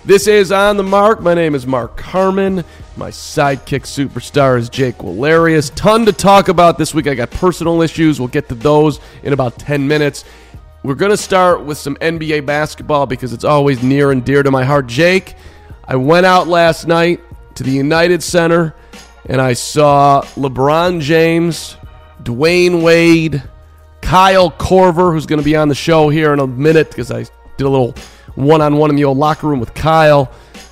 This is On the Mark. My name is Mark Harmon. My sidekick superstar is Jake Walarius. Ton to talk about this week. I got personal issues. We'll get to those in about 10 minutes. We're going to start with some NBA basketball because it's always near and dear to my heart. Jake, I went out last night to the United Center and I saw LeBron James, Dwayne Wade, Kyle Korver, who's going to be on the show here in a minute because I did a little one-on-one in the old locker room with Kyle,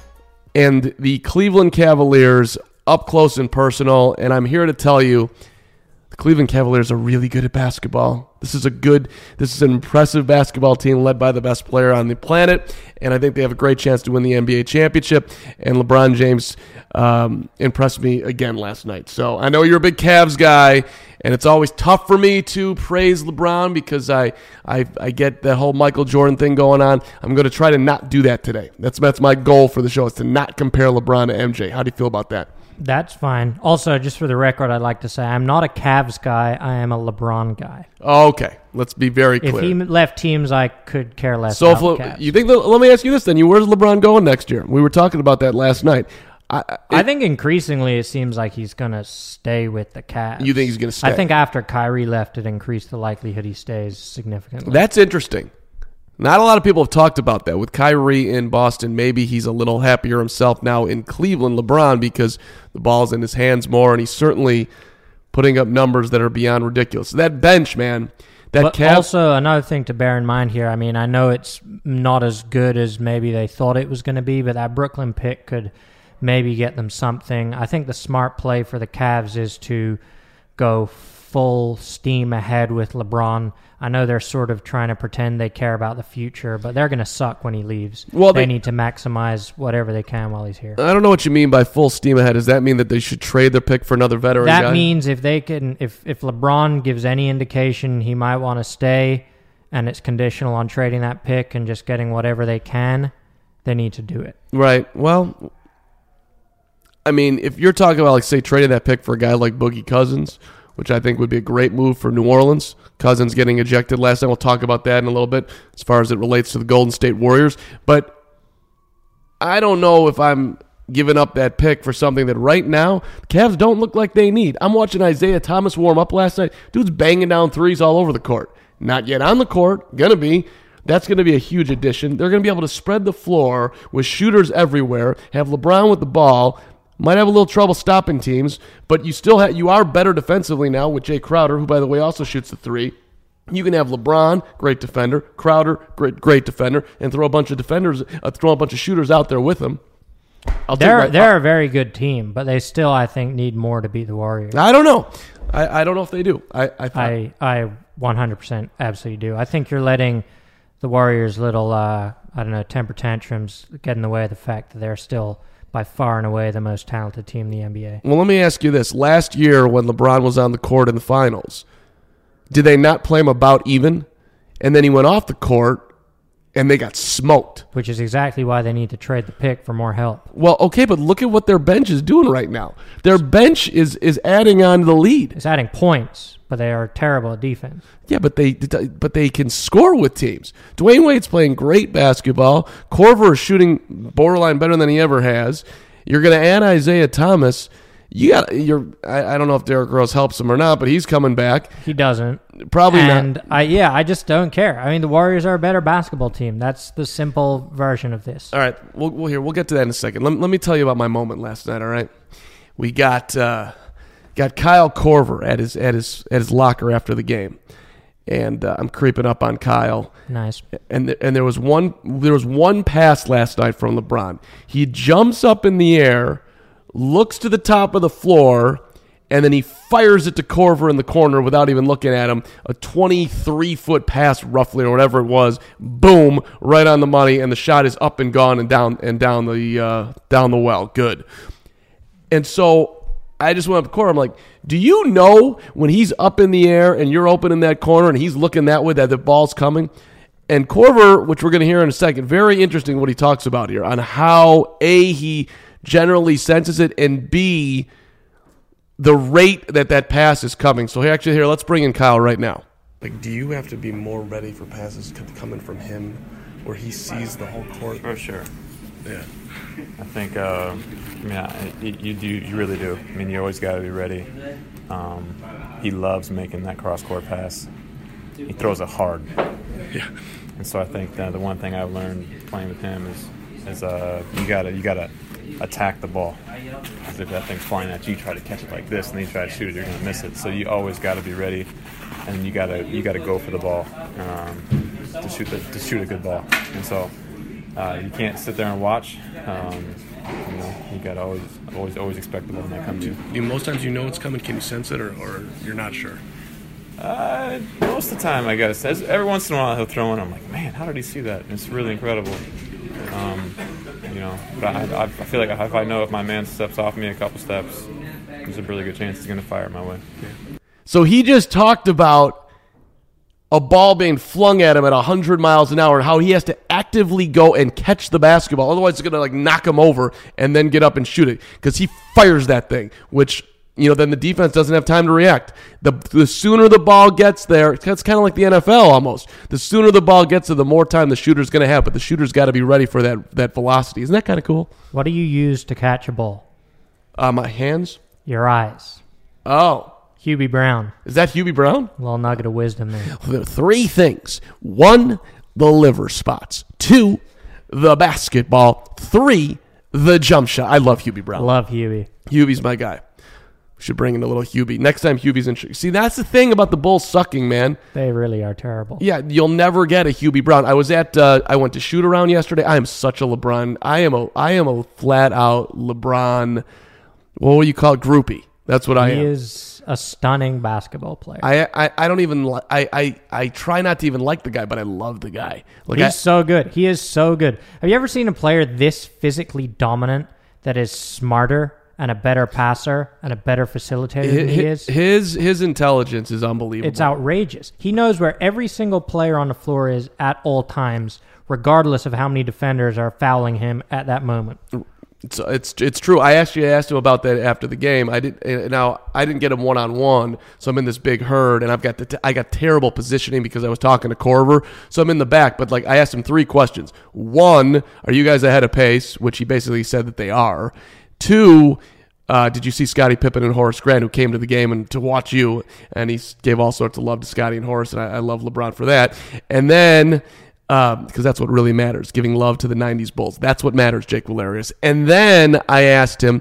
and the Cleveland Cavaliers up close and personal. And I'm here to tell you, the Cleveland Cavaliers are really good at basketball. This is an impressive basketball team led by the best player on the planet, and I think they have a great chance to win the NBA championship. And LeBron James impressed me again last night. So I know you're a big Cavs guy, and it's always tough for me to praise LeBron because I get that whole Michael Jordan thing going on. I'm going to try to not do that today. That's my goal for the show, is to not compare LeBron to MJ. How do you feel about that? That's fine. Also, just for the record, I'd like to say I'm not a Cavs guy. I am a LeBron guy. Okay, let's be very clear. If he left teams, I could care less so about the Cavs. You think? Let me ask you this then. Where's LeBron going next year? We were talking about that last night. I think increasingly it seems like he's going to stay with the Cavs. You think he's going to stay? I think after Kyrie left, it increased the likelihood he stays significantly. That's interesting. Not a lot of people have talked about that. With Kyrie in Boston, maybe he's a little happier himself now in Cleveland, LeBron, because the ball's in his hands more, and he's certainly putting up numbers that are beyond ridiculous. That bench, man. Also, another thing to bear in mind here, I mean, I know it's not as good as maybe they thought it was going to be, but that Brooklyn pick could maybe get them something. I think the smart play for the Cavs is to go full steam ahead with LeBron. I know they're sort of trying to pretend they care about the future, but they're going to suck when he leaves. Well, they need to maximize whatever they can while he's here. I don't know what you mean by full steam ahead. Does that mean that they should trade their pick for another veteran guy? That means if LeBron gives any indication he might want to stay and it's conditional on trading that pick and just getting whatever they can, they need to do it. Right. Well, I mean, if you're talking about, like, say, trading that pick for a guy like Boogie Cousins, which I think would be a great move for New Orleans. Cousins getting ejected last night. We'll talk about that in a little bit as far as it relates to the Golden State Warriors. But I don't know if I'm giving up that pick for something that right now Cavs don't look like they need. I'm watching Isaiah Thomas warm up last night. Dude's banging down threes all over the court. Not yet on the court. Going to be. That's going to be a huge addition. They're going to be able to spread the floor with shooters everywhere, have LeBron with the ball. Might have a little trouble stopping teams, but you are better defensively now with Jay Crowder, who, by the way, also shoots the three. You can have LeBron, great defender, Crowder, great defender, and throw a bunch of shooters out there with them. They're a very good team, but they still, I think, need more to beat the Warriors. I don't know. I don't know if they do. I 100% absolutely do. I think you're letting the Warriors' little, temper tantrums get in the way of the fact that they're still by far and away the most talented team in the NBA. Well, let me ask you this. Last year when LeBron was on the court in the finals, did they not play him about even? And then he went off the court and they got smoked. Which is exactly why they need to trade the pick for more help. Well, okay, but look at what their bench is doing right now. Their bench is adding on to the lead. It's adding points, but they are terrible at defense. Yeah, but they can score with teams. Dwayne Wade's playing great basketball. Korver is shooting borderline better than he ever has. You're going to add Isaiah Thomas. I don't know if Derrick Rose helps him or not, but he's coming back. He doesn't. Probably not. And I just don't care. I mean, the Warriors are a better basketball team. That's the simple version of this. All right, we'll get to that in a second. Let me tell you about my moment last night. All right, we got Kyle Korver at his locker after the game, and I'm creeping up on Kyle. Nice. And there was one pass last night from LeBron. He jumps up in the air, looks to the top of the floor, and then he fires it to Korver in the corner without even looking at him. A 23-foot pass, roughly, or whatever it was. Boom, right on the money, and the shot is up and gone and down the well. Good. And so I just went up to Korver. I'm like, do you know when he's up in the air and you're open in that corner and he's looking that way that the ball's coming? And Korver, which we're going to hear in a second, very interesting what he talks about here on how, A, he generally senses it, and B, the rate that pass is coming. So here, let's bring in Kyle right now. Like, do you have to be more ready for passes coming from him where he sees the whole court? For sure. Yeah. I think, you really do. I mean, you always got to be ready. He loves making that cross-court pass. He throws it hard. Yeah. And so I think that the one thing I've learned playing with him is you gotta attack the ball. Because if that thing's flying at you, you try to catch it like this, and then you try to shoot it, you're gonna miss it. So you always got to be ready, and you gotta go for the ball to shoot a good ball. And so you can't sit there and watch. You gotta always expect the ball when that comes to you. Most times you know it's coming. Can you sense it, or you're not sure? Most of the time, I gotta say, every once in a while he'll throw in. I'm like, man, how did he see that? And it's really incredible. But I feel like if my man steps off me a couple steps, there's a really good chance he's gonna fire it my way. Yeah. So he just talked about a ball being flung at him at 100 miles an hour and how he has to actively go and catch the basketball. Otherwise, it's going to knock him over and then get up and shoot it because he fires that thing, which, then the defense doesn't have time to react. The sooner the ball gets there, it's kind of like the NFL almost. The sooner the ball gets there, the more time the shooter's going to have, but the shooter's got to be ready for that velocity. Isn't that kind of cool? What do you use to catch a ball? My hands. Your eyes. Oh. Hubie Brown. Is that Hubie Brown? A little nugget of wisdom there. There are 3 things. 1, the liver spots. 2, the basketball. 3, the jump shot. I love Hubie Brown. Love Hubie. Hubie's my guy. We should bring in a little Hubie. Next time Hubie's in. See, that's the thing about the Bulls sucking, man. They really are terrible. Yeah, you'll never get a Hubie Brown. I went to shoot around yesterday. I am such a LeBron. I am a flat out LeBron. What would you call it? Groupie. That's what I am. He is a stunning basketball player. I don't even I try not to even like the guy, but I love the guy. He's so good. He is so good. Have you ever seen a player this physically dominant that is smarter and a better passer and a better facilitator than he is? His intelligence is unbelievable. It's outrageous. He knows where every single player on the floor is at all times, regardless of how many defenders are fouling him at that moment. It's true. I actually asked him about that after the game. I didn't get him one-on-one, so I'm in this big herd, and I got terrible positioning because I was talking to Corver, so I'm in the back. But I asked him 3 questions. 1, are you guys ahead of pace? Which he basically said that they are. 2, did you see Scottie Pippen and Horace Grant, who came to the game and to watch you? And he gave all sorts of love to Scottie and Horace, and I love LeBron for that. And then, because that's what really matters, giving love to the 90s Bulls. That's what matters, Jake Valerius. And then I asked him,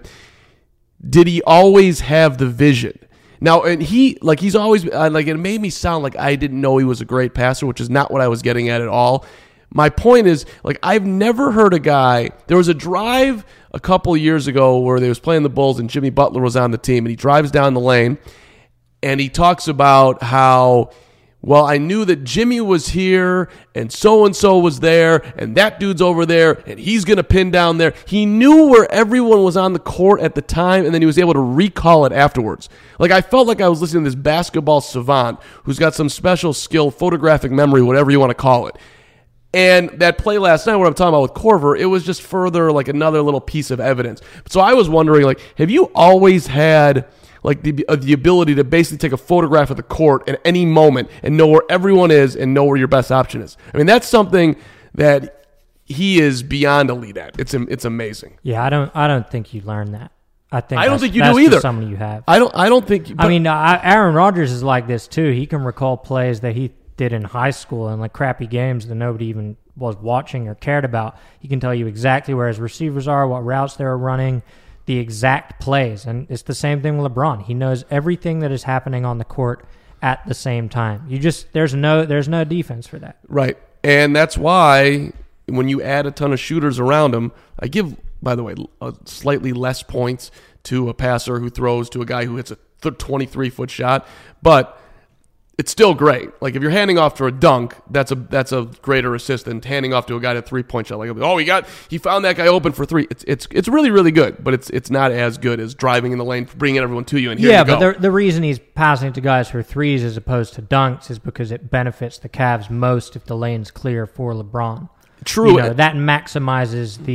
did he always have the vision? Now, and he's always, it made me sound like I didn't know he was a great passer, which is not what I was getting at all. My point is, I've never heard a guy, there was a drive a couple years ago where they was playing the Bulls and Jimmy Butler was on the team, and he drives down the lane, and he talks about how, well, I knew that Jimmy was here and so was there and that dude's over there and he's going to pin down there. He knew where everyone was on the court at the time, and then he was able to recall it afterwards. I felt like I was listening to this basketball savant who's got some special skill, photographic memory, whatever you want to call it. And that play last night, what I'm talking about with Corver, it was just further another little piece of evidence. So I was wondering, have you always had the ability to basically take a photograph of the court at any moment and know where everyone is and know where your best option is? I mean, that's something that he is beyond elite at. It's amazing. Yeah, I don't think you learn that. I don't think you do either. Something you have. I don't think. Aaron Rodgers is like this too. He can recall plays that he did in high school and crappy games that nobody even was watching or cared about. He can tell you exactly where his receivers are, what routes they're running, the exact plays. And it's the same thing with LeBron. He knows everything that is happening on the court at the same time. There's no defense for that. Right. And that's why when you add a ton of shooters around him, I give, by the way, slightly less points to a passer who throws to a guy who hits a 23-foot shot, but it's still great. If you're handing off for a dunk, that's a greater assist than handing off to a guy at a 3-point shot. He found that guy open for 3. It's really, really good, but it's not as good as driving in the lane, bringing everyone to you, and here you go. But the reason he's passing to guys for 3s as opposed to dunks is because it benefits the Cavs most if the lane's clear for LeBron. True. That maximizes the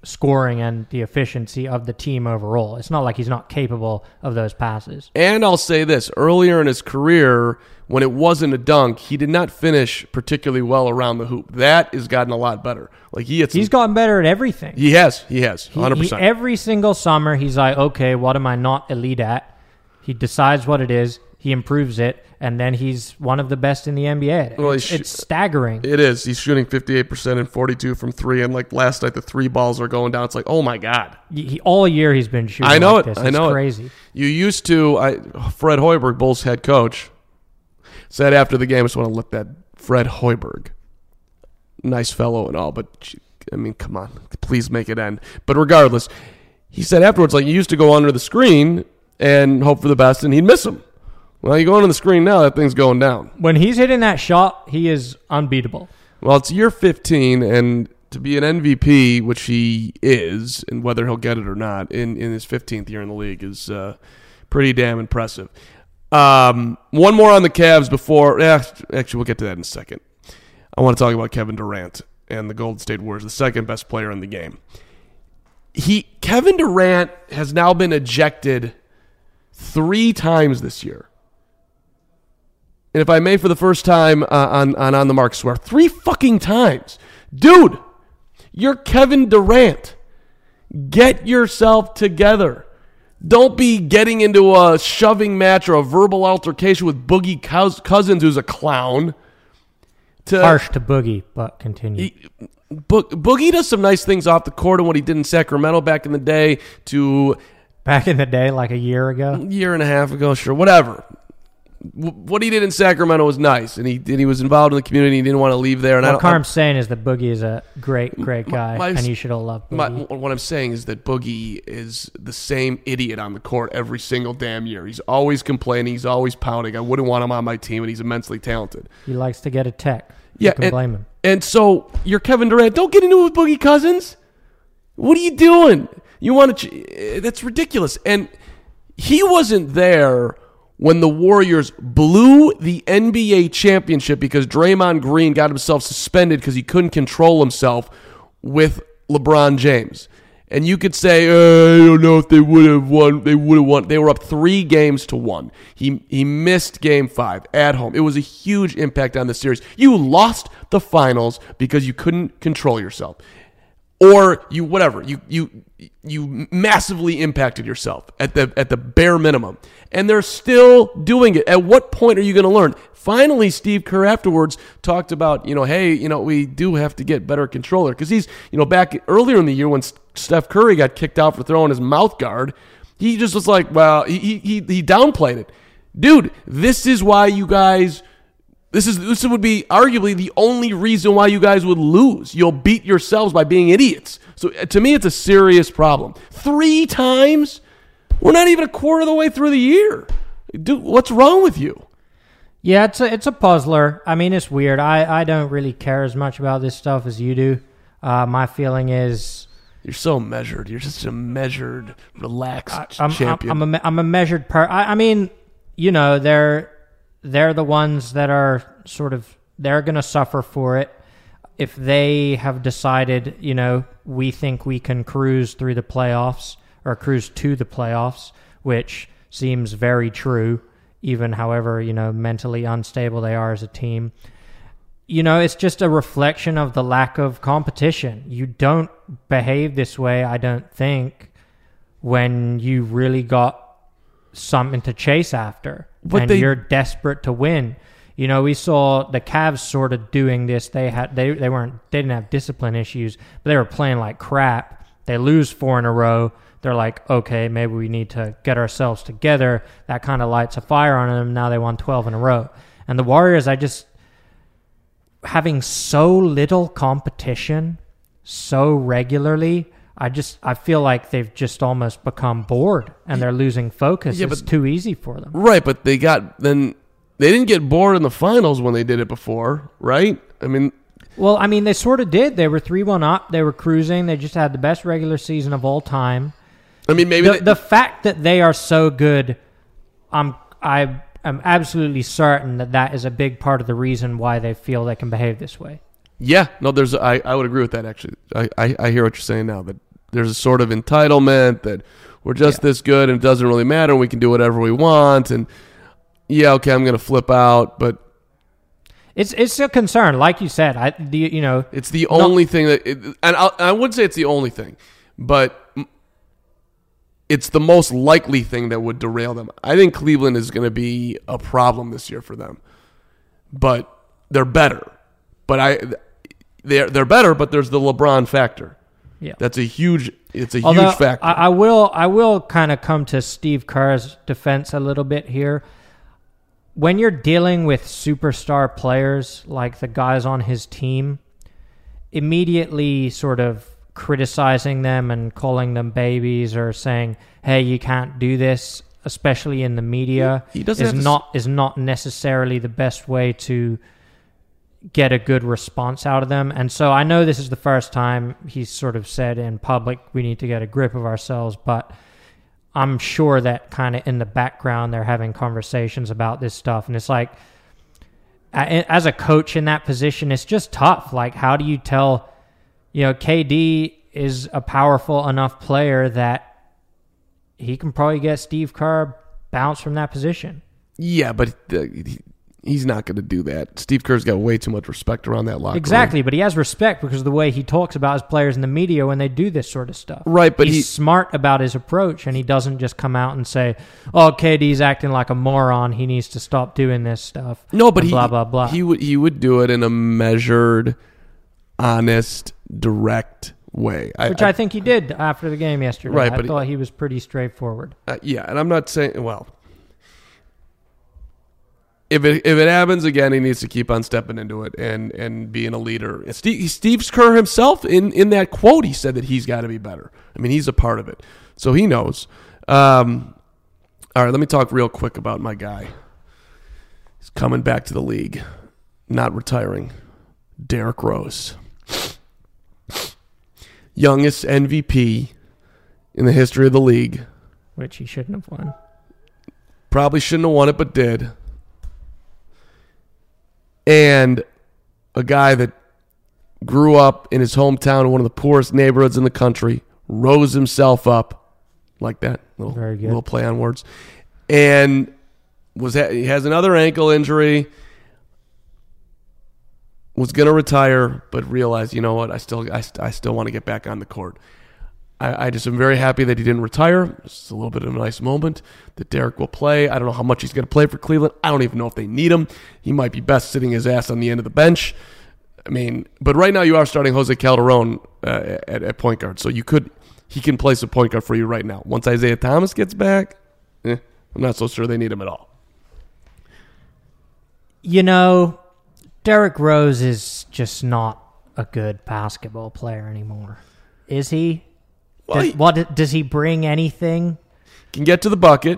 scoring and the efficiency of the team overall. It's not like he's not capable of those passes. And I'll say this, earlier in his career, when it wasn't a dunk, he did not finish particularly well around the hoop. That has gotten a lot better. Like he's gotten better at everything. He has, 100%. Every single summer, he's like, okay, what am I not elite at? He decides what it is, he improves it, and then he's one of the best in the NBA. Well, it's staggering. It is. He's shooting 58% and 42 from three, and like last night, the three balls are going down. It's like, oh my God. All year he's been shooting. I know like it. This. I know it's crazy. You used to. Fred Hoiberg, Bulls head coach, said after the game, I just want to let that Fred Hoiberg, nice fellow and all, but I mean, come on, please make it end. But regardless, he said afterwards, like, you used to go under the screen and hope for the best, and he'd miss him. Well, you go under the screen now, that thing's going down. When he's hitting that shot, he is unbeatable. Well, it's year 15, and to be an MVP, which he is, and whether he'll get it or not, in his 15th year in the league is pretty damn impressive. One more on the Cavs before... actually, we'll get to that in a second. I want to talk about Kevin Durant and the Golden State Warriors, the second best player in the game. Kevin Durant has now been ejected 3 times this year. And if I may, for the first time on the Mark Swear, 3 fucking times. Dude, you're Kevin Durant. Get yourself together. Don't be getting into a shoving match or a verbal altercation with Boogie Cousins, who's a clown. Harsh to Boogie, but continue. Boogie does some nice things off the court, and what he did in Sacramento back in the day Back in the day, like a year ago? Year and a half ago, sure, whatever. What he did in Sacramento was nice, and he was involved in the community. He didn't want to leave there. And what Carm's saying is that Boogie is a great guy, and you should all love Boogie. What I'm saying is that Boogie is the same idiot on the court every single damn year. He's always complaining. He's always pouting. I wouldn't want him on my team, and he's immensely talented. He likes to get a tech. Yeah, can blame him. And so you're Kevin Durant. Don't get into it with Boogie Cousins. What are you doing? You want to? That's ridiculous. And he wasn't there when the Warriors blew the NBA championship because Draymond Green got himself suspended because he couldn't control himself with LeBron James. And you could say, I don't know if they would have won. They would have won. They were up 3-1. He missed Game 5 at home. It was a huge impact on the series. You lost the finals because you couldn't control yourself. Or you massively impacted yourself at the bare minimum. And they're still doing it. At what point are you going to learn? Finally, Steve Kerr afterwards talked about, hey, we do have to get better controller. Because he's, back earlier in the year when Steph Curry got kicked out for throwing his mouth guard, he just was like, well, he downplayed it. Dude, this is why you guys... This would be arguably the only reason why you guys would lose. You'll beat yourselves by being idiots. So to me, it's a serious problem. 3 times? We're not even a quarter of the way through the year. Dude, what's wrong with you? Yeah, it's a puzzler. I mean, it's weird. I don't really care as much about this stuff as you do. My feeling is... You're so measured. You're just a measured, relaxed champion. I'm a measured I mean, they're the ones that are they're going to suffer for it. If they have decided, we think we can cruise through the playoffs or cruise to the playoffs, which seems very true, even however, mentally unstable they are as a team. It's just a reflection of the lack of competition. You don't behave this way, I don't think, when you really got something to chase after. But you're desperate to win. We saw the Cavs sort of doing this. They didn't have discipline issues, but they were playing like crap. They lose 4 in a row. They're like, okay, maybe we need to get ourselves together. That kind of lights a fire on them. Now they won 12 in a row. And the Warriors, having so little competition so regularly, I feel like they've just almost become bored and they're losing focus. It's too easy for them. Right, but they didn't get bored in the finals when they did it before, right? They sort of did. They were 3-1 up. They were cruising. They just had the best regular season of all time. Maybe the fact that they are so good, I'm absolutely certain that is a big part of the reason why they feel they can behave this way. Yeah, no, I would agree with that, actually. I hear what you're saying now, that there's a sort of entitlement that we're just this good and it doesn't really matter and we can do whatever we want. And yeah, okay, I'm going to flip out, but it's a concern, like you said. It's the only thing that, and I wouldn't say it's the only thing, but it's the most likely thing that would derail them. I think Cleveland is going to be a problem this year for them, but they're better. But they're better, but there's the LeBron factor. Yeah, that's a huge. It's a huge factor. I will kind of come to Steve Kerr's defense a little bit here. When you're dealing with superstar players like the guys on his team, immediately sort of criticizing them and calling them babies or saying, "Hey, you can't do this," especially in the media, is not necessarily the best way to get a good response out of them. And so I know this is the first time he's sort of said in public, we need to get a grip of ourselves, but I'm sure that kind of in the background they're having conversations about this stuff. And it's like, as a coach in that position, it's just tough. Like, how do you tell, KD is a powerful enough player that he can probably get Steve Kerr bounced from that position. Yeah, but he's not going to do that. Steve Kerr's got way too much respect around that locker Exactly, room. But he has respect because of the way he talks about his players in the media when they do this sort of stuff. Right, but he's smart about his approach, and he doesn't just come out and say, "Oh, KD's acting like a moron. He needs to stop doing this stuff." No, but blah blah blah. He would do it in a measured, honest, direct way. I think he did after the game yesterday. Right, I thought he was pretty straightforward. Yeah, and I'm not saying, well, if it happens again, he needs to keep on stepping into it and being a leader. Steve Kerr himself, in that quote, he said that he's got to be better. I mean, he's a part of it, so he knows. All right, let me talk real quick about my guy. He's coming back to the league, not retiring. Derrick Rose. Youngest MVP in the history of the league. Which he shouldn't have won. Probably shouldn't have won it, but did. And a guy that grew up in his hometown in one of the poorest neighborhoods in the country, rose himself up like that, little play on words, and he has another ankle injury, was going to retire, but realized, you know what, I still want to get back on the court. I just am very happy that he didn't retire. It's a little bit of a nice moment that Derrick will play. I don't know how much he's going to play for Cleveland. I don't even know if they need him. He might be best sitting his ass on the end of the bench. I mean, but right now you are starting Jose Calderon at point guard, so he can play some point guard for you right now. Once Isaiah Thomas gets back, I'm not so sure they need him at all. Derrick Rose is just not a good basketball player anymore. Is he? Does he bring anything? Can get to the bucket.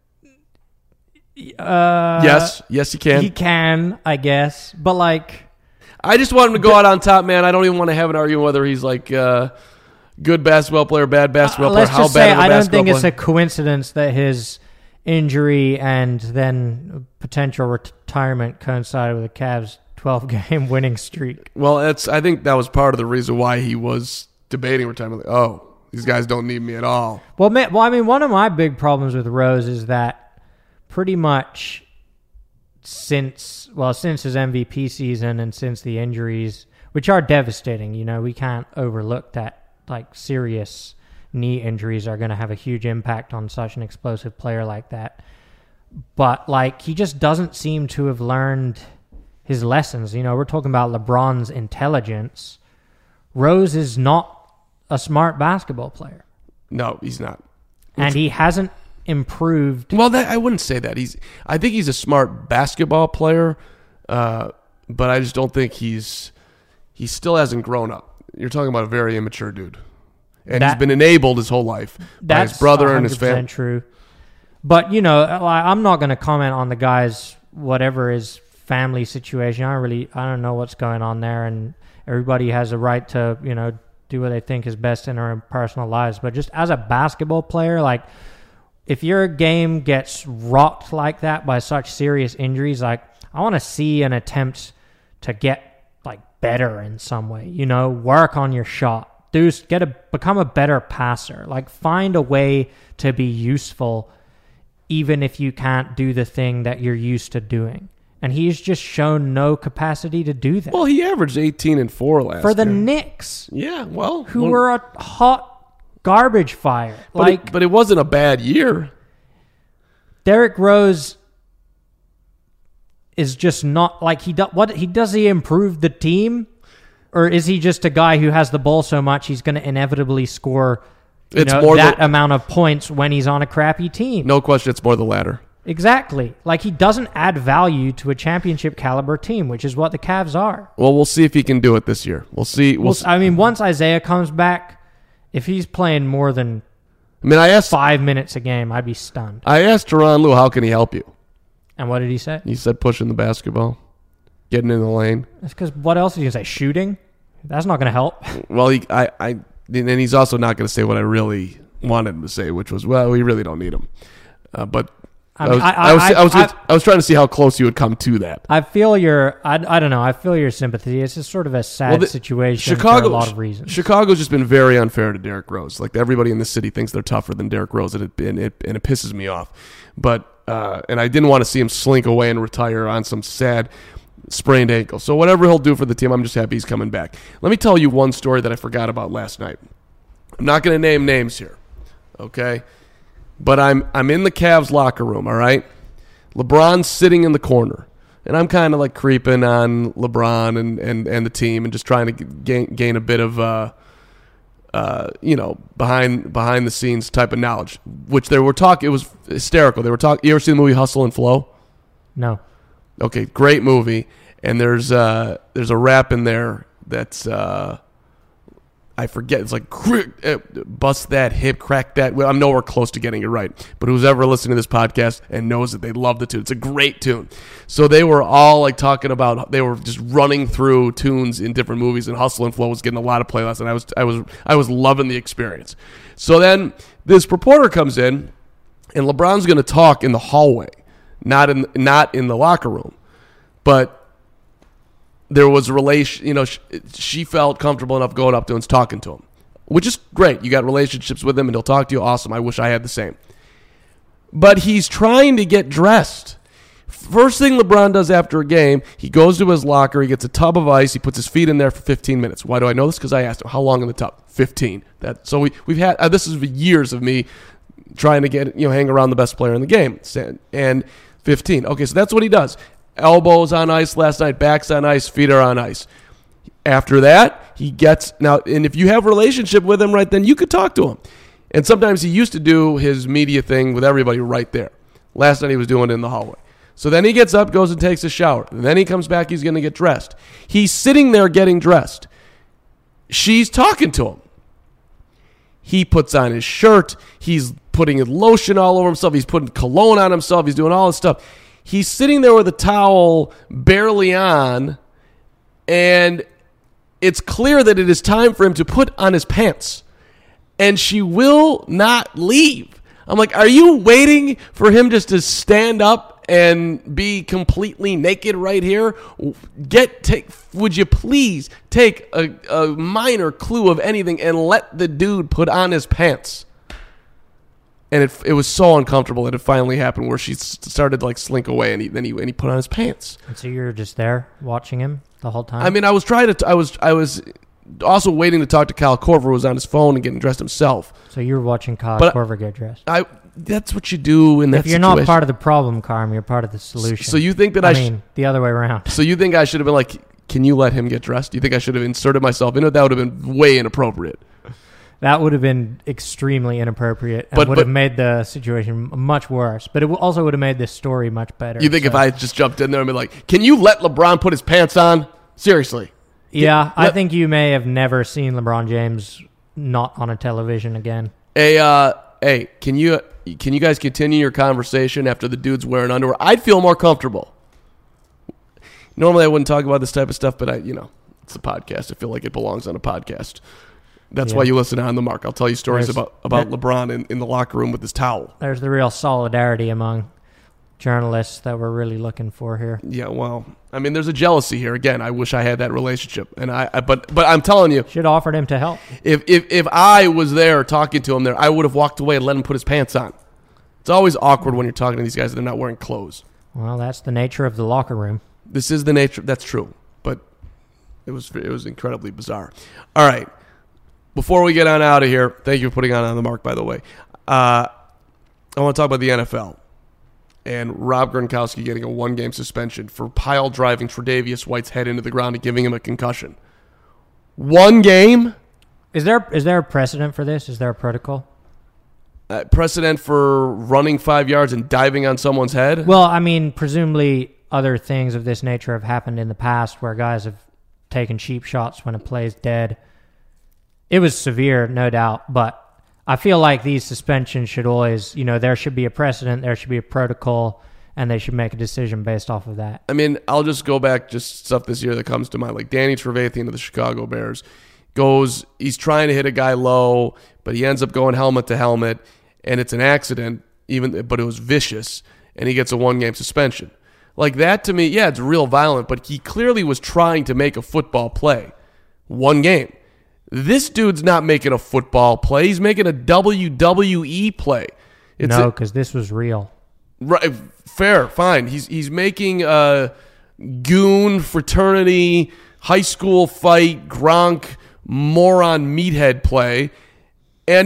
Yes, he can. He can, I guess. But I just want him to go out on top, man. I don't even want to have an argument whether he's good basketball player, bad basketball player. Let's just say I don't think it's a coincidence that his injury and then potential retirement coincided with the Cavs' 12-game winning streak. Well, I think that was part of the reason why he was debating retirement. These guys don't need me at all. Well, I mean, one of my big problems with Rose is that pretty much since his MVP season and since the injuries, which are devastating, we can't overlook that, serious knee injuries are going to have a huge impact on such an explosive player like that. But, he just doesn't seem to have learned his lessons. We're talking about LeBron's intelligence. Rose is not a smart basketball player. No, he's not. And he hasn't improved. Well, I wouldn't say that. I think he's a smart basketball player, but I just don't think he still hasn't grown up. You're talking about a very immature dude. And he's been enabled his whole life by his brother and his family. That's true. But, I'm not going to comment on the guy's whatever his family situation. I don't know what's going on there, and everybody has a right to, do what they think is best in their personal lives. But just as a basketball player, if your game gets rocked like that by such serious injuries, I want to see an attempt to get better in some way. Work on your shot. become a better passer. Like, find a way to be useful, even if you can't do the thing that you're used to doing. And he's just shown no capacity to do that. Well, he averaged 18 and 4 last year. For the Knicks. Yeah, well. Who were a hot garbage fire. But it wasn't a bad year. Derrick Rose is just not like does he improve the team, or is he just a guy who has the ball so much he's going to inevitably score amount of points when he's on a crappy team? No question, it's more the latter. Exactly. Like, he doesn't add value to a championship caliber team, which is what the Cavs are. Well, we'll see if he can do it this year. We'll see. I mean, once Isaiah comes back, if he's playing more than I asked 5 minutes a game, I'd be stunned. I asked Tyronn Lue, how can he help you? And what did he say? He said pushing the basketball, getting in the lane. That's because what else is he going to say? Shooting? That's not going to help. Well, and he's also not going to say what I really wanted him to say, which was, well, we really don't need him. But I was trying to see how close you would come to that. I feel I don't know. I feel your sympathy. It's just sort of a sad situation for a lot of reasons. Chicago's just been very unfair to Derrick Rose. Like, everybody in the city thinks they're tougher than Derrick Rose, and it pisses me off. But and I didn't want to see him slink away and retire on some sad sprained ankle. So whatever he'll do for the team, I'm just happy he's coming back. Let me tell you one story that I forgot about last night. I'm not going to name names here, okay? But I'm in the Cavs locker room, all right? LeBron's sitting in the corner, and I'm kind of like creeping on LeBron and the team and just trying to gain a bit of behind the scenes type of knowledge. Which they were talking. It was hysterical. They were talking. You ever seen the movie Hustle and Flow? No. Okay, great movie. And there's a rap in there that's I forget. It's like, bust that hip, crack that. Well, I'm nowhere close to getting it right. But who's ever listening to this podcast and knows that they love the tune. It's a great tune. So they were all like talking about, they were just running through tunes in different movies, and Hustle and Flow was getting a lot of play last night. I was loving the experience. So then this reporter comes in, and LeBron's going to talk in the hallway, not in the locker room. But there was a relation, she felt comfortable enough going up to him and talking to him, which is great. You got relationships with him and he'll talk to you. Awesome. I wish I had the same. But he's trying to get dressed. First thing LeBron does after a game, he goes to his locker, he gets a tub of ice, he puts his feet in there for 15 minutes. Why do I know this? Because I asked him, how long in the tub? 15. So we've had, this is years of me trying to get, hang around the best player in the game. And 15. Okay, so that's what he does. Elbows on ice last night, backs on ice, feet are on ice. After that, he gets now, and if you have a relationship with him, right, then you could talk to him. And sometimes he used to do his media thing with everybody right there. Last night he was doing it in the hallway. So then he gets up, goes and takes a shower. And then he comes back, he's going to get dressed. He's sitting there getting dressed. She's talking to him. He puts on his shirt. He's putting his lotion all over himself. He's putting cologne on himself. He's doing all this stuff. He's sitting there with a towel barely on, and it's clear that it is time for him to put on his pants. And she will not leave. I'm like, are you waiting for him just to stand up and be completely naked right here? Would you please take a minor clue of anything and let the dude put on his pants? And it was so uncomfortable that it finally happened, where she started to like slink away, and he put on his pants. And so you were just there watching him the whole time? I mean, I was also waiting to talk to Kyle Korver, who was on his phone and getting dressed himself. So you were watching Kyle Korver get dressed? That's what you do in that situation. If you're not part of the problem, Carm, you're part of the solution. So you think that the other way around. So you think I should have been like, can you let him get dressed? Do you think I should have inserted myself in it? That would have been way inappropriate. That would have been extremely inappropriate and would have made the situation much worse. But it also would have made this story much better. You think if I just jumped in there and been like, can you let LeBron put his pants on? Seriously. Yeah, I think you may have never seen LeBron James not on a television again. Hey, can you guys continue your conversation after the dude's wearing underwear? I'd feel more comfortable. Normally I wouldn't talk about this type of stuff, but it's a podcast. I feel like it belongs on a podcast. That's why you listen to On the Mark. I'll tell you stories about LeBron in the locker room with his towel. There's the real solidarity among journalists that we're really looking for here. Yeah, well, I mean, there's a jealousy here. Again, I wish I had that relationship, and but I'm telling you, Should have offered him to help. if I was there talking to him there, I would have walked away and let him put his pants on. It's always awkward when you're talking to these guys and they're not wearing clothes. Well, that's the nature of the locker room. This is the nature. That's true, but it was incredibly bizarre. All right, before we get on out of here, thank you for putting on the mark. By the way, I want to talk about the NFL. And Rob Gronkowski getting a 1-game suspension for pile driving Tre'Davious White's head into the ground and giving him a concussion. 1 game? Is there a precedent for this? Is there a protocol? Precedent for running 5 yards and diving on someone's head? Well, I mean, presumably other things of this nature have happened in the past where guys have taken cheap shots when a play's dead. It was severe, no doubt, but I feel like these suspensions should always, there should be a precedent, there should be a protocol, and they should make a decision based off of that. I mean, I'll just go back, just stuff this year that comes to mind. Like Danny Trevathan of the Chicago Bears he's trying to hit a guy low, but he ends up going helmet to helmet, and it's an accident, but it was vicious, and he gets a 1-game suspension. Like that to me, yeah, it's real violent, but he clearly was trying to make a football play. 1 game. This dude's not making a football play. He's making a WWE play. No, because this was real. Right, fair, fine. He's making a goon fraternity high school fight moron meathead play, and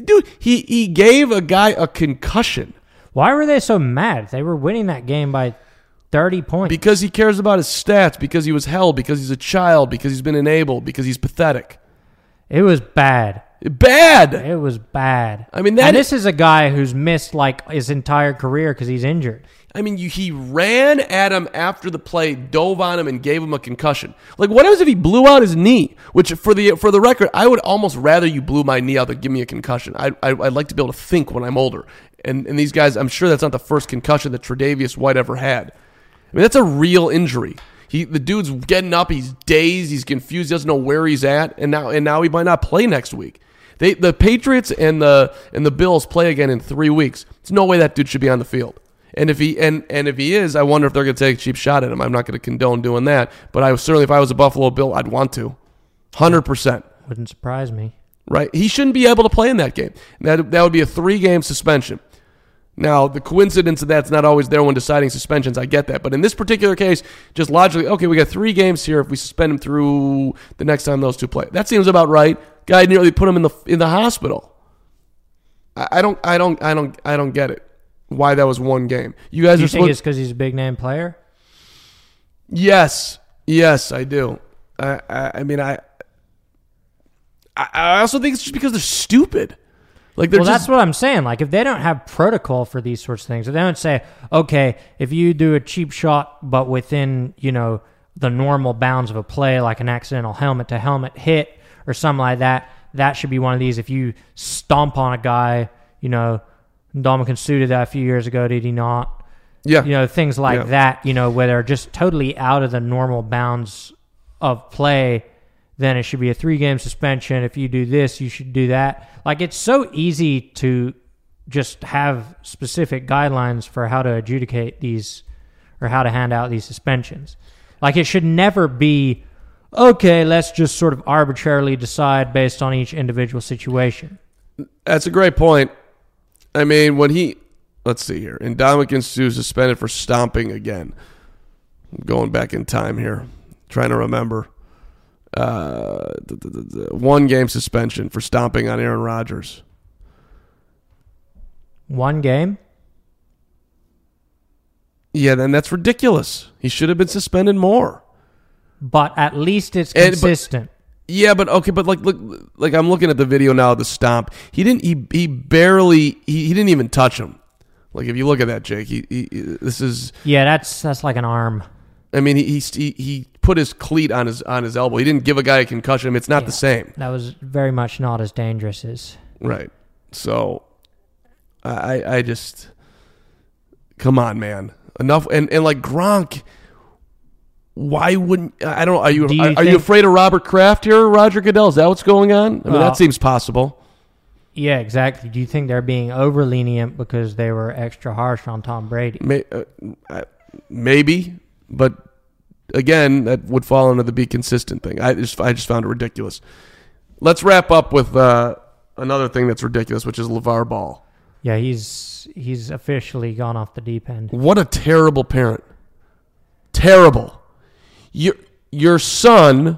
he gave a guy a concussion. Why were they so mad? They were winning that game by 30 points. Because he cares about his stats. Because he was held. Because he's a child. Because he's been enabled. Because he's pathetic. It was bad. Bad. It was bad. I mean, this is a guy who's missed like his entire career because he's injured. I mean, he ran at him after the play, dove on him, and gave him a concussion. Like, what happens if he blew out his knee? Which, for the record, I would almost rather you blew my knee out than give me a concussion. I'd like to be able to think when I'm older. And these guys, I'm sure that's not the first concussion that Tre'Davious White ever had. I mean, that's a real injury. The dude's getting up. He's dazed. He's confused. He doesn't know where he's at. And now he might not play next week. The Patriots and the Bills play again in 3 weeks. There's no way that dude should be on the field. And if he is, I wonder if they're going to take a cheap shot at him. I'm not going to condone doing that. But if I was a Buffalo Bill, I'd want to. 100%. Wouldn't surprise me. Right? He shouldn't be able to play in that game. That would be a 3-game suspension. Now, the coincidence of that's not always there when deciding suspensions, I get that. But in this particular case, just logically, okay, we got 3 games here if we suspend him through the next time those two play. That seems about right. Guy nearly put him in the hospital. I don't get it. Why that was 1 game. You guys do you think it's because he's a big name player? Yes, I do. I also think it's just because they're stupid. That's what I'm saying. Like, if they don't have protocol for these sorts of things, if they don't say, okay, if you do a cheap shot, but within, the normal bounds of a play, like an accidental helmet-to-helmet hit or something like that, that should be one of these. If you stomp on a guy, Ndamukong Suh did that a few years ago, did he not? Yeah. Things like that, where they're just totally out of the normal bounds of play, then it should be a 3-game suspension. If you do this, you should do that. Like, it's so easy to just have specific guidelines for how to adjudicate these or how to hand out these suspensions. Like, it should never be, okay, let's just sort of arbitrarily decide based on each individual situation. That's a great point. I mean, let's see here. Ndamukong Suh suspended for stomping again. I'm going back in time here. Trying to remember. 1-game suspension for stomping on Aaron Rodgers. 1 game? Yeah, then that's ridiculous. He should have been suspended more. But at least it's consistent. But look, I'm looking at the video now of the stomp. He didn't even touch him. Like, if you look at that, Jake, this is... Yeah, that's like an arm. I mean, he put his cleat on his elbow. He didn't give a guy a concussion. It's not the same. That was very much not as dangerous as... Right. So, I just... Come on, man. Enough. And like Gronk, why wouldn't... I don't know. Are you afraid of Robert Kraft here or Roger Goodell? Is that what's going on? I mean, that seems possible. Yeah, exactly. Do you think they're being over lenient because they were extra harsh on Tom Brady? Maybe, but again, that would fall under the be consistent thing. I just found it ridiculous. Let's wrap up with another thing that's ridiculous, which is LeVar Ball. Yeah, he's officially gone off the deep end. What a terrible parent. Terrible. Your son,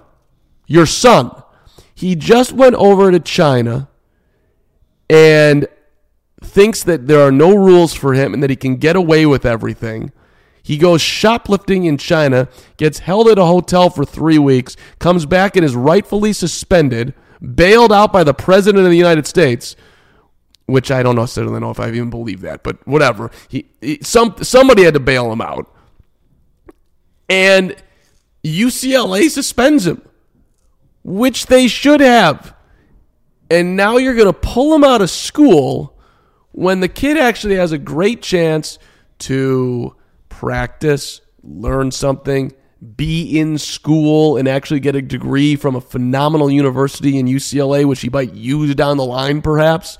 he just went over to China and thinks that there are no rules for him and that he can get away with everything. He goes shoplifting in China, gets held at a hotel for 3 weeks, comes back and is rightfully suspended, bailed out by the President of the United States, which I don't necessarily know if I even believe that, but whatever. Somebody had to bail him out. And UCLA suspends him, which they should have. And now you're going to pull him out of school when the kid actually has a great chance to practice, learn something, be in school, and actually get a degree from a phenomenal university in UCLA, which he might use down the line perhaps,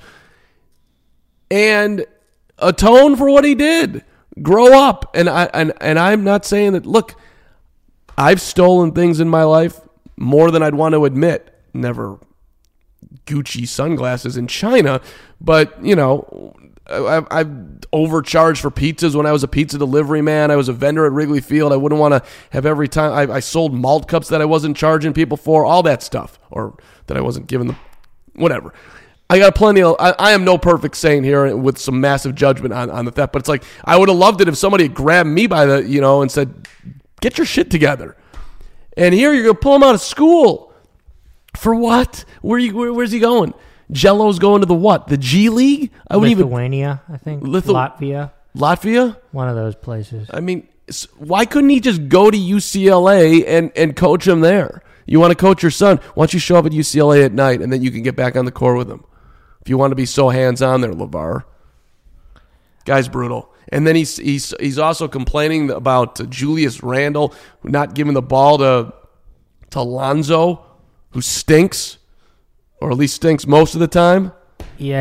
and atone for what he did. Grow up. And I'm not saying that, look, I've stolen things in my life more than I'd want to admit. Never Gucci sunglasses in China, but, you know, I've overcharged for pizzas when I was a pizza delivery man. I was a vendor at Wrigley Field. I wouldn't want to have every time. I sold malt cups that I wasn't charging people for, all that stuff, or that I wasn't giving them, whatever. I got plenty of, I am no perfect saint here with some massive judgment on the theft, but it's like, I would have loved it if somebody had grabbed me by the, you know, and said, get your shit together. And here you're going to pull him out of school. For what? Where's he going? Jello's going to the what? The G League? Lithuania, I think. Latvia? One of those places. I mean, why couldn't he just go to UCLA and coach him there? You want to coach your son? Why don't you show up at UCLA at night and then you can get back on the court with him? If you want to be so hands-on there, LeVar. Guy's brutal. And then he's also complaining about Julius Randle not giving the ball to Lonzo, who stinks, or at least stinks most of the time. Yeah,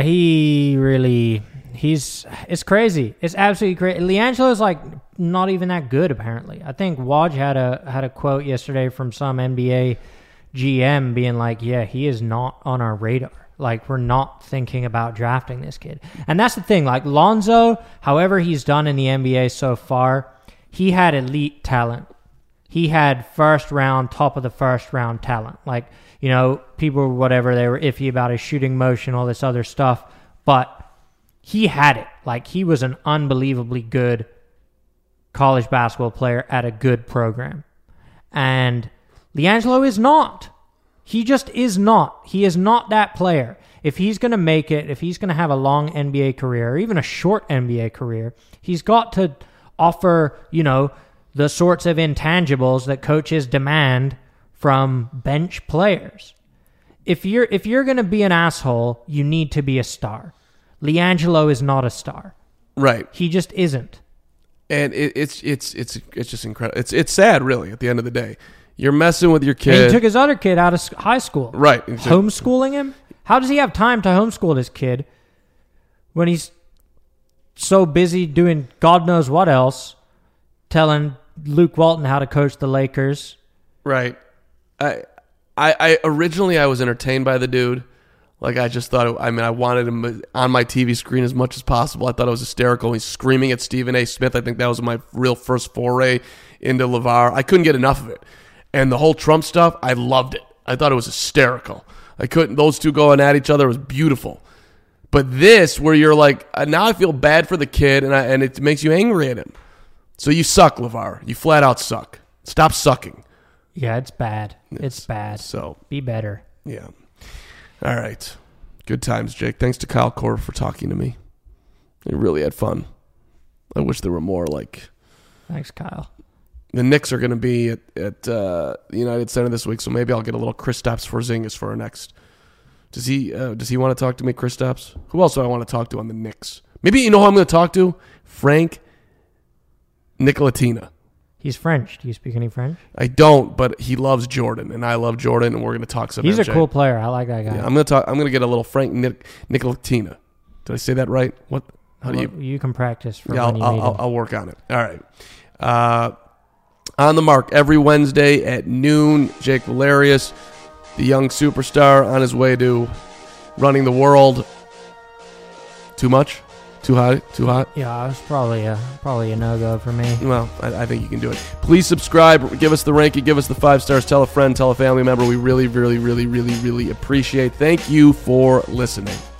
it's crazy. It's absolutely crazy. LiAngelo's like not even that good, apparently. I think Woj had a quote yesterday from some NBA GM being like, yeah, he is not on our radar. Like, we're not thinking about drafting this kid. And that's the thing. Like, Lonzo, however he's done in the NBA so far, he had elite talent. He had first round, top of the first round talent. Like, you know, people, whatever, they were iffy about his shooting motion, all this other stuff. But he had it. Like, he was an unbelievably good college basketball player at a good program. And LiAngelo is not. He just is not. He is not that player. If he's going to make it, if he's going to have a long NBA career, or even a short NBA career, he's got to offer, you know, the sorts of intangibles that coaches demand from bench players. If you're going to be an asshole, you need to be a star. LiAngelo is not a star. Right. He just isn't. And it's just incredible. It's sad, really, at the end of the day. You're messing with your kid. And he took his other kid out of high school. Right. Homeschooling him? How does he have time to homeschool this kid when he's so busy doing God knows what else, telling Luke Walton how to coach the Lakers? Right. I originally I was entertained by the dude. Like, I just thought, I wanted him on my TV screen as much as possible. I thought it was hysterical. He's screaming at Stephen A. Smith. I think that was my real first foray into LeVar. I couldn't get enough of it. And the whole Trump stuff, I loved it. I thought it was hysterical. Those two going at each other was beautiful. But this, where you're like, now I feel bad for the kid, and it makes you angry at him. So you suck, LeVar. You flat out suck. Stop sucking. Yeah, it's bad. It's bad. So be better. Yeah. All right. Good times, Jake. Thanks to Kyle Korver for talking to me. I really had fun. I wish there were more like... Thanks, Kyle. The Knicks are going to be at the United Center this week, so maybe I'll get a little Kristaps Porzingis for our next. Does he want to talk to me, Kristaps? Who else do I want to talk to on the Knicks? Maybe you know who I'm going to talk to? Frank Nicolatina. He's French. Do you speak any French? I don't, but he loves Jordan, and I love Jordan, and we're going to talk some He's MJ. a cool player. I like that guy. Yeah, I'm going to get a little Frank Nicolatina. Did I say that right? What? How do you? You can practice for Yeah, when you meet him. I'll work on it. All right. On the mark every Wednesday at noon. Jake Valerius, the young superstar, on his way to running the world. Too much? Too hot? Too hot? Yeah, it's probably a no-go for me. Well, I think you can do it. Please subscribe. Give us the ranking. Give us the 5 stars. Tell a friend. Tell a family member. We really, really, really, really, really appreciate. Thank you for listening.